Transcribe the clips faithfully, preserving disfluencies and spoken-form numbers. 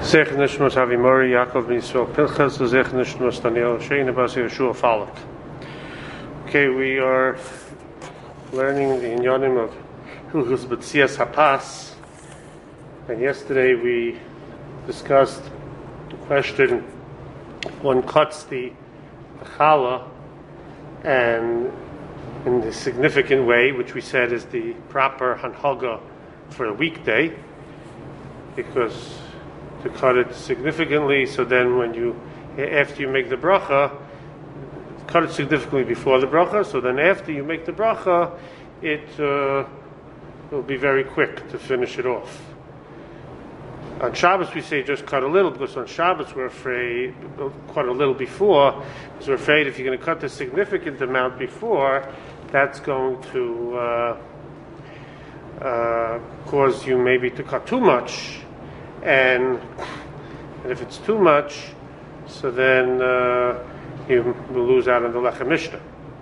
Zech Nishmos Avi Mori, Yaakov Ben Yisrael Pinchas, Zech Nishmos Daniel Shein Abbas Yeshua Falak. Okay, we are learning the inyanim of Hilchos B'tzias Hapas, and yesterday we discussed the question: one cuts the challah, and in the significant way, which we said is the proper hanhaga for a weekday, because to cut it significantly, so then when you, after you make the bracha, cut it significantly before the bracha, so then after you make the bracha, it uh, will be very quick to finish it off. On Shabbos we say just cut a little, because on Shabbos we're afraid, cut a little before, because we're afraid if you're going to cut the significant amount before, that's going to uh, uh, cause you maybe to cut too much. And, and if it's too much, so then uh, you will lose out on the Lechem Mishnah.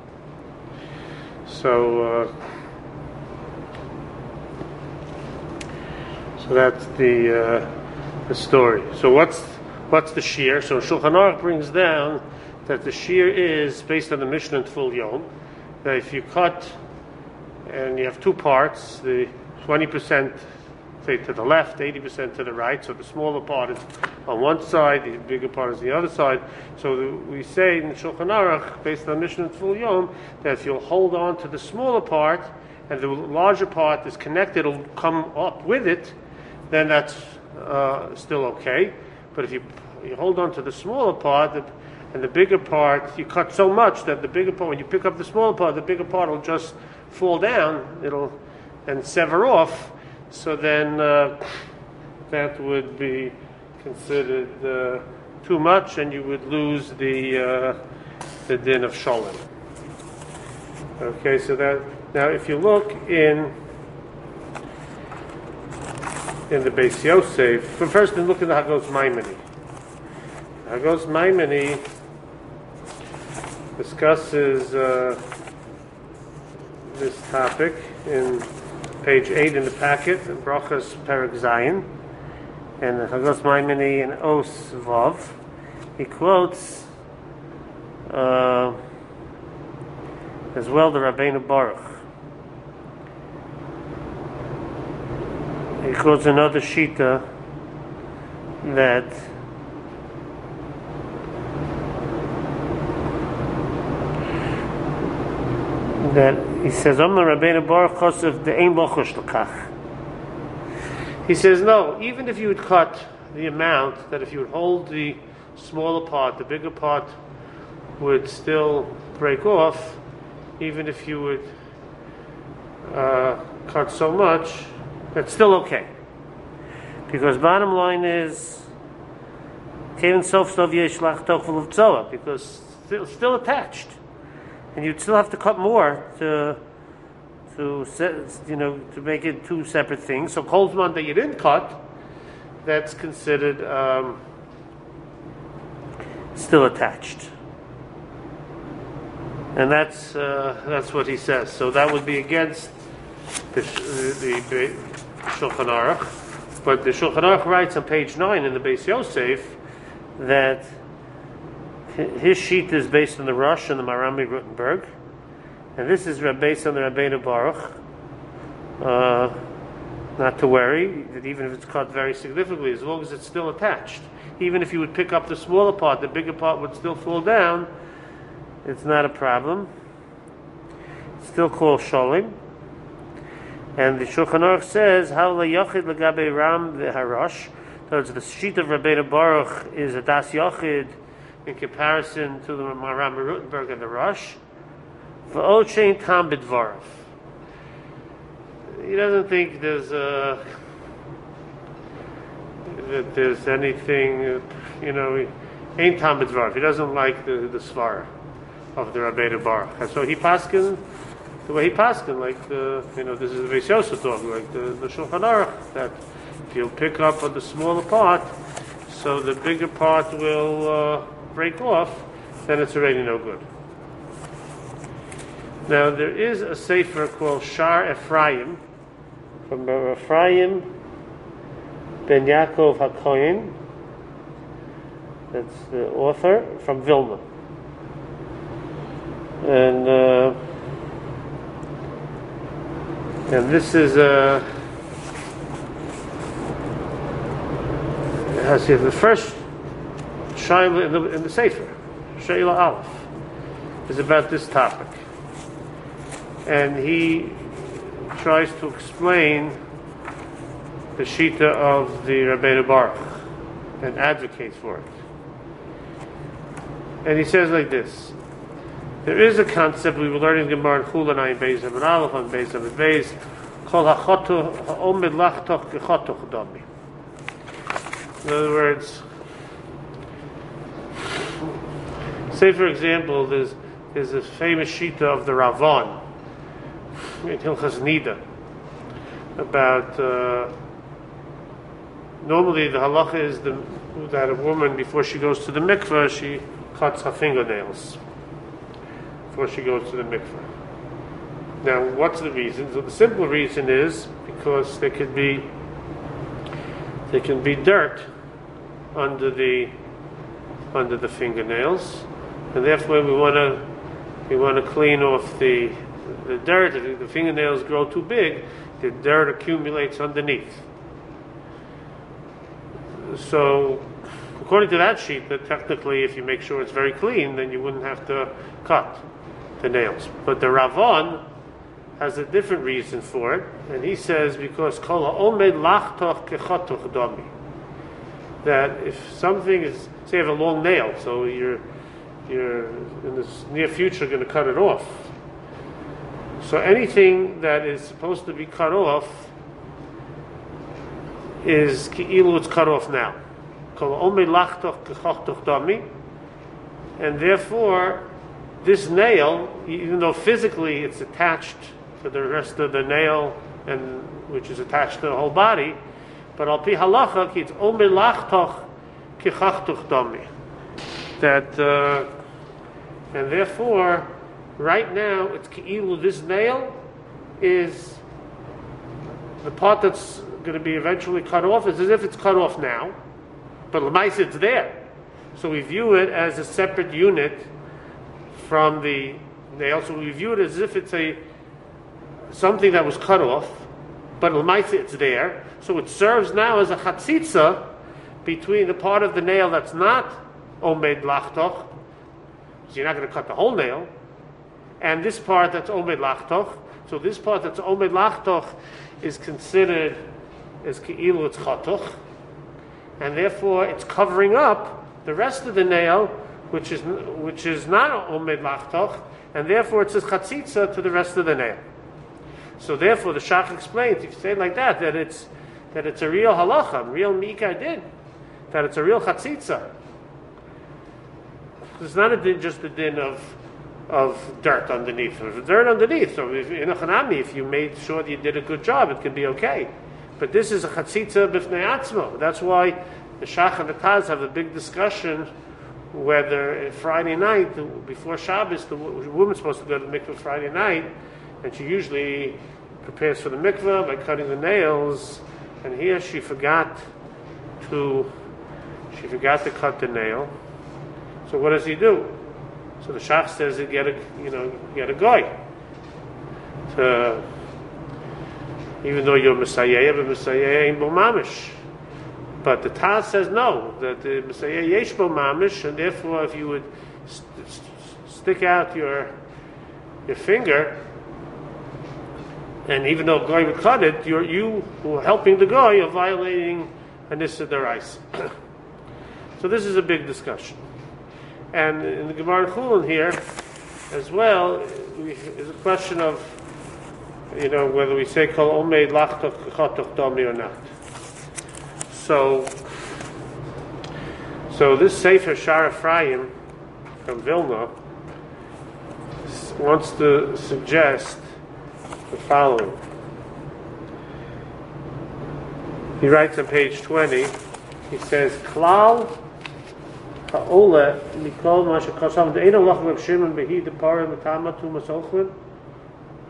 So, uh, so that's the uh, the story. So what's what's the shear? So Shulchan Aruch brings down that the shear is based on the Mishnah and Full Yom. That if you cut and you have two parts, the twenty percent. Say to the left, eighty percent to the right, so the smaller part is on one side, the bigger part is the other side. So the, we say in Shulchan Aruch, based on Mishnah and Full Yom, that if you'll hold on to the smaller part and the larger part is connected, it'll come up with it, then that's uh, still okay. But if you you hold on to the smaller part the, and the bigger part, you cut so much that the bigger part, when you pick up the smaller part, the bigger part will just fall down, it'll and sever off. So then uh, that would be considered uh, too much, and you would lose the uh, the din of sholem. Okay, so that now if you look in in the Beis Yosef, but first then look at the Hagos Maimoni. Hagos Maimoni discusses uh, this topic in page eight in the packet, in Brachas Perek Zayin, and Hagos Maimoni in Os Vav. He quotes uh, as well the Rabbeinu Baruch. He quotes another shita that that he says, Amar Rabbeinu Baruch Kosev de'ein lochush l'kach. He says, no, even if you would cut the amount, that if you would hold the smaller part, the bigger part would still break off, even if you would uh, cut so much, that's still okay. Because bottom line is, Kevin Sof Sov Yesh Lach Tochel of Tzoah, because still, still attached. And you'd still have to cut more to, to you know, to make it two separate things. So kol zman that you didn't cut, that's considered um, still attached. And that's uh, that's what he says. So that would be against the, the, the Shulchan Aruch. But the Shulchan Aruch writes on page nine in the Beis Yosef that his sheet is based on the Rosh and the Marami Rutenberg, and this is based on the Rabbeinu Baruch. Uh, not to worry, that even if it's cut very significantly, as long as it's still attached, even if you would pick up the smaller part, the bigger part would still fall down. It's not a problem. It's still called Sholim. And the Shulchan Aruch says, "How leYachid legabe Ram v'Harash." So the sheet of Rabbeinu Baruch is a Das Yachid in comparison to the Maram Rutenberg and the Rosh. V'od shein tam b'dvarav. He doesn't think there's uh, that there's anything, you know, ain't tam b'dvarav. He doesn't like the the svara of the Rabbeinu Baruch, and so he paskin the way he paskin, like the you know this is the Beis Yosef talking, like the the Shulchan Aruch, that if you'll pick up on the smaller part, so the bigger part will uh, break off, then it's already no good. Now there is a sefer called Shar Ephraim from Ephraim ben Yaakov HaKohen, That's the author from Vilna. And uh, and this is uh, it has here the first Shaila in the, in the Sefer, Shaila Aleph, is about this topic. And he tries to explain the Shita of the Rabbeinu Baruch and advocates for it. And he says like this: there is a concept we were learning Gemara in Chulin Ayin Beis and Aleph on Beis and Beis called Hachotu Ha'omid Lachtoch Gechotu Chadami. In other words, say for example, there's there's a famous Shita of the Ravan in Hilchas Nida about uh, normally the halacha is the, that a woman before she goes to the mikveh she cuts her fingernails before she goes to the mikveh. Now, what's the reason? So the simple reason is because there could be there can be dirt under the under the fingernails, and therefore we want to we want to clean off the the dirt. If the fingernails grow too big, the dirt accumulates underneath. So, according to that sheet, that technically, if you make sure it's very clean, then you wouldn't have to cut the nails. But the Ravan has a different reason for it, and he says because kol ha'omed lachtoch kechotoch dami, that if something is, say, you have a long nail, so you're you're in the near future going to cut it off. So anything that is supposed to be cut off is ki'ilu, it's cut off now. Kol ha'omed lachtoch kechotoch dami, and therefore this nail, even though physically it's attached to the rest of the nail, and which is attached to the whole body, but al pi halacha it's omed lachtoch kichachtuch dami. That uh, and therefore, right now it's keilu. This nail is the part that's going to be eventually cut off. Is as if it's cut off now, but l'maisa it's there. So we view it as a separate unit from the nail. So we view it as if it's a something that was cut off, but l'maisa it's there. So it serves now as a chatzitza between the part of the nail that's not omed lachtoch, so you're not going to cut the whole nail, and this part that's omed lachtoch. So this part that's omed lachtoch is considered as keilu it's chatoch, and therefore it's covering up the rest of the nail, which is which is not omed lachtoch, and therefore it's a chatzitza to the rest of the nail. So therefore, the Shach explains, if you say it like that, that it's that it's a real halacha, real mikar din, that it's a real chatzitza. It's not a din, just a din of of dirt underneath. If dirt underneath, so if, in a chanami, if you made sure that you did a good job, it can be okay. But this is a chatzitza b'fnei atzmo. That's why the Shach and the Taz have a big discussion whether Friday night, before Shabbos, the woman's supposed to go to the mikveh Friday night, and she usually prepares for the mikveh by cutting the nails, and here she forgot to she forgot to cut the nail. So what does he do? So the Shach says he get a you know get a guy. To, even though you're Messiah, but Messiah ain't bo mamish. But the Taz says no, that the Messiah yesh bo mamish, and therefore if you would st- st- stick out your your finger, and even though a guy would cut it, you're, you who are helping the guy are violating a nissa deraisa. So this is a big discussion. And in the Gemara Chulin here, as well, we, is a question of, you know, whether we say kol omed lachtoch kechotoch dami or not. So, so this Sefer Shar Ephraim from Vilna wants to suggest the following. He writes on page twenty, he says, Klal ha'ola mikol ma shekosam de'eno lach Reb Shimon behi deparim v'tama tumas ochlin.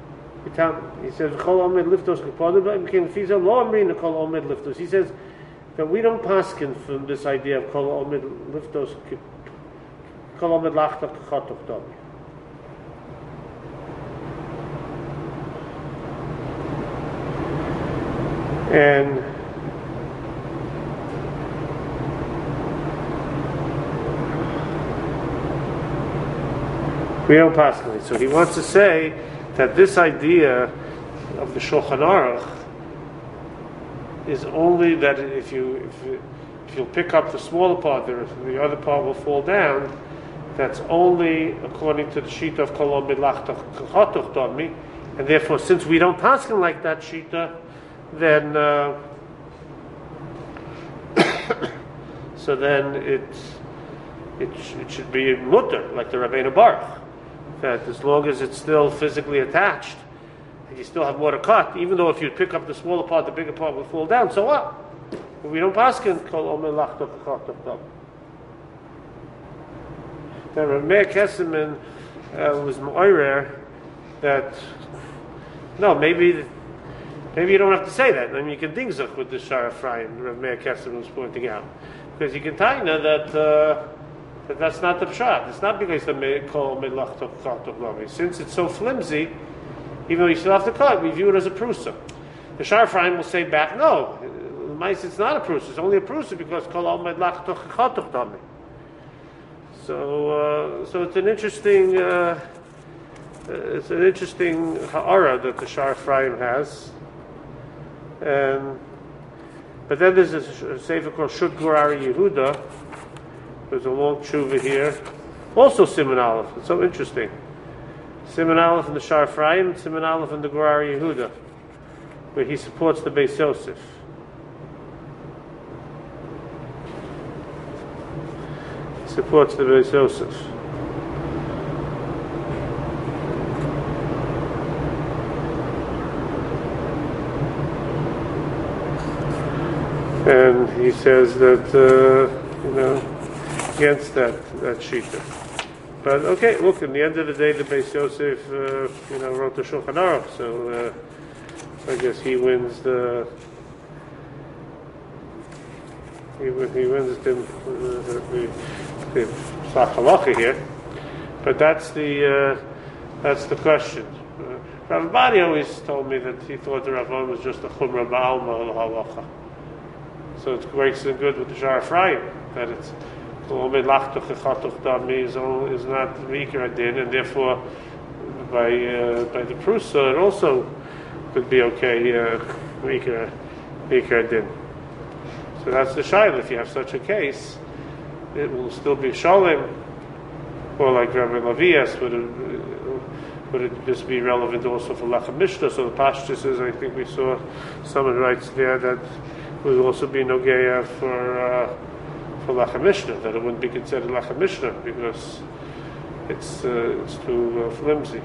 He says, Kol omed liftos kepodim, became fiza lo amrin kol omed liftos. He says, that we don't paskin from this idea of kol omid liftos kol omid lachta kachatoch dami. And we don't paskin. So he wants to say that this idea of the Shulchan Aruch is only that if you if, you, if you'll pick up the smaller part, the, the other part will fall down. That's only according to the shita of Kol Omid Lachta Kachatoch Dami, and therefore, since we don't paskin like that shita, then uh, so then it it sh- it should be mutter like the Rabbeinu Baruch, that as long as it's still physically attached and you still have more to cut, even though if you pick up the smaller part, the bigger part will fall down. So what? We don't paskin Kol Omid Lachta Kachatoch Dami. Now, Rav Meir Kesselman uh, was moirer that no, maybe maybe you don't have to say that. I mean, you can dingzach with the Shar Ephraim. Rav Meir Kesselman was pointing out, because you can taina that uh, that that's not the pshat. It's not because the kol midlach toch. Since it's so flimsy, even though you still have to cut, we view it as a prusa. The Shar Ephraim will say back, no, it's not a prusa. It's only a prusa because kol midlach toch. So, uh, so it's an interesting, uh, it's an interesting ha'ara that the Shar Ephraim has. Um, but then there's a sefer called Shut Gorari Yehuda. There's a long tshuva here, also Siman Aleph. It's so interesting. Siman Aleph in the Shar Ephraim, Siman Aleph in the Gorari Yehuda, where he supports the Beis Yosef. Supports the Beis Yosef. And he says that uh, you know against that that shita. But okay, look. In the end of the day, the Beis Yosef uh, you know wrote the Shulchan Aruch, so uh, I guess he wins the. He, he wins the the, the halacha here, but that's the uh, that's the question. Uh, Rav Badi always told me that he thought the Rav was just a chumrah ba'alma halacha. So it works in good with the Shar Ephraim that it's omid lachtoch echatoch dami is is not weaker adin, and therefore by uh, by the prusa it also could be okay uh, weaker weaker adin. So that's the shayla. If you have such a case, it will still be shalom, or like Rabbi Lavias, would it, would it just be relevant also for Lechem Mishnah? So the Pashtus says, I think we saw someone writes there that it would also be nogeya for uh, for Lechem Mishnah, that it wouldn't be considered Lechem Mishnah because it's uh, it's too uh, flimsy.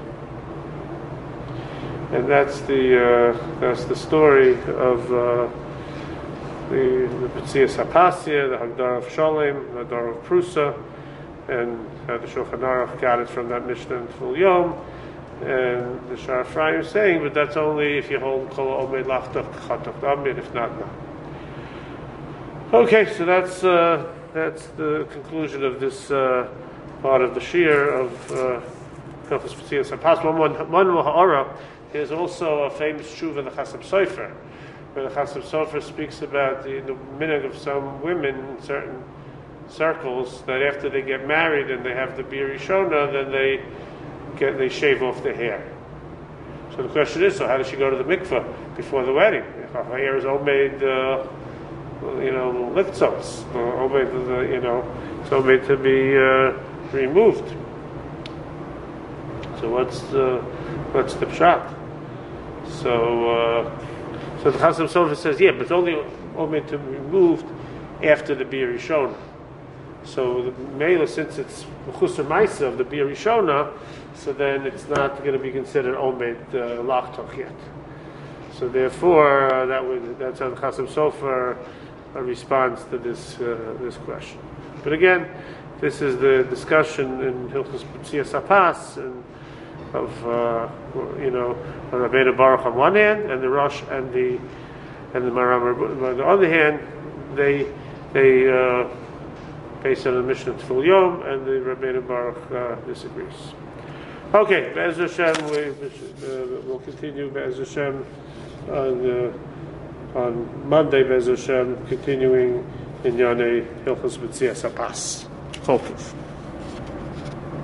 And that's the uh, that's the story of. Uh, The the Petzias Hapasya, the Hagdara of Shalem, the Hagdara of Prusa, and how the Shulchan Aruch got it from that Mishnah in Full Yom, and the Shar Ephraim is saying, but that's only if you hold Kol Omid Lachtoch Kachatoch Dami, if not, no. Okay, so that's uh, that's the conclusion of this uh, part of the Shir of Hilchos Petzias Hapasya. One one one ha'ara is also a famous tshuva in the Chasam Sofer, where the Chasam Sofer speaks about the, the minhag of some women in certain circles that after they get married and they have the Bir Rishona, then they get they shave off their hair. So the question is, so how does she go to the mikveh before the wedding? If her hair is all made, uh, you know, litzos, all made, you know, it's all made to be uh, removed. So what's the what's the pshat? So. Uh, So the Chasam Sofer says, yeah, but it's only only to be removed after the Bir Rishona. So the Mela, since it's Chusar Maisa of the Bir Rishona, so then it's not going to be considered Omed uh, Lachtoch yet. So therefore, uh, that would that's how the Chasam Sofer uh, responds to this uh, this question. But again, this is the discussion in Hilchos Petzias Hapas and of uh, you know Rabbeinu Baruch on one hand, and the Rosh and the and the Maram on the other hand, they they uh, based on the Mishnah Tfil Yom, and the Rabbeinu Baruch uh, disagrees. Okay, Be'ez Hashem, we, uh, we'll continue Be'ez Hashem on, uh, on Monday, Be'ez Hashem, continuing in Yanei Hilchos B'tzias HaPas. Chol Tov.